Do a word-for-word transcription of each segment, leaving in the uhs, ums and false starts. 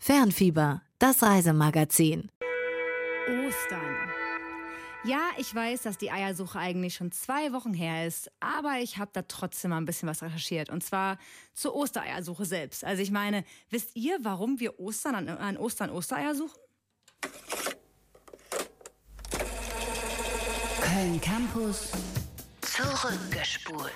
Fernfieber, das Reisemagazin. Ostern. Ja, ich weiß, dass die Eiersuche eigentlich schon zwei Wochen her ist, aber ich habe da trotzdem mal ein bisschen was recherchiert. Und zwar zur Ostereiersuche selbst. Also ich meine, wisst ihr, warum wir Ostern an, an Ostern Ostereier suchen? Köln Campus zurückgespult.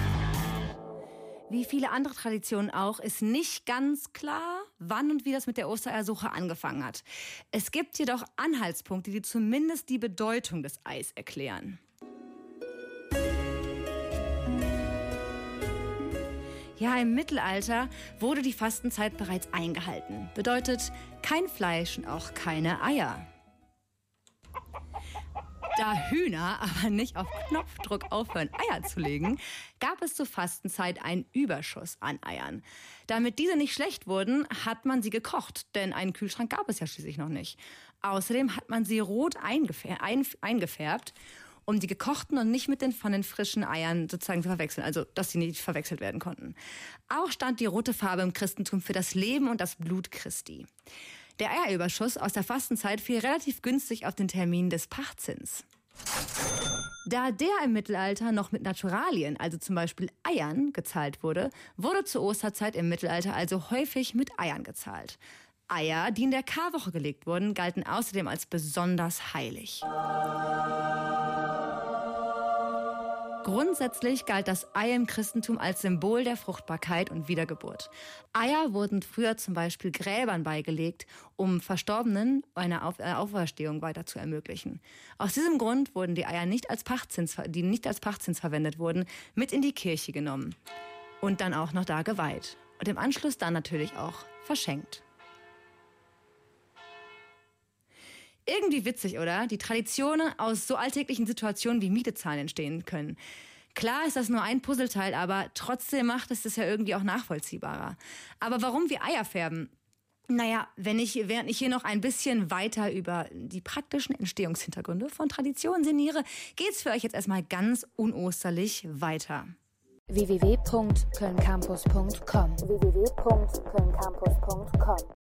Wie viele andere Traditionen auch, ist nicht ganz klar, wann und wie das mit der Ostereiersuche angefangen hat. Es gibt jedoch Anhaltspunkte, die zumindest die Bedeutung des Eis erklären. Ja, im Mittelalter wurde die Fastenzeit bereits eingehalten. Bedeutet kein Fleisch und auch keine Eier. Da Hühner aber nicht auf Knopfdruck aufhören, Eier zu legen, gab es zur Fastenzeit einen Überschuss an Eiern. Damit diese nicht schlecht wurden, hat man sie gekocht, denn einen Kühlschrank gab es ja schließlich noch nicht. Außerdem hat man sie rot eingefär- ein- eingefärbt, um die gekochten und nicht mit den von den frischen Eiern sozusagen zu verwechseln, also dass sie nicht verwechselt werden konnten. Auch stand die rote Farbe im Christentum für das Leben und das Blut Christi. Der Eierüberschuss aus der Fastenzeit fiel relativ günstig auf den Termin des Pachtzins. Da der im Mittelalter noch mit Naturalien, also zum Beispiel Eiern, gezahlt wurde, wurde zur Osterzeit im Mittelalter also häufig mit Eiern gezahlt. Eier, die in der Karwoche gelegt wurden, galten außerdem als besonders heilig. Grundsätzlich galt das Ei im Christentum als Symbol der Fruchtbarkeit und Wiedergeburt. Eier wurden früher zum Beispiel Gräbern beigelegt, um Verstorbenen eine Auf- äh, Auferstehung weiter zu ermöglichen. Aus diesem Grund wurden die Eier, nicht als Pachtzins, die nicht als Pachtzins verwendet wurden, mit in die Kirche genommen und dann auch noch da geweiht. Und im Anschluss dann natürlich auch verschenkt. Irgendwie witzig, oder? Die Traditionen aus so alltäglichen Situationen wie Miete zahlen entstehen können. Klar ist das nur ein Puzzleteil, aber trotzdem macht es das ja irgendwie auch nachvollziehbarer. Aber warum wir Eier färben? Naja, wenn ich, während ich hier noch ein bisschen weiter über die praktischen Entstehungshintergründe von Traditionen sinniere, geht's für euch jetzt erstmal ganz unosterlich weiter. w w w punkt köln campus punkt com w w w punkt köln campus punkt com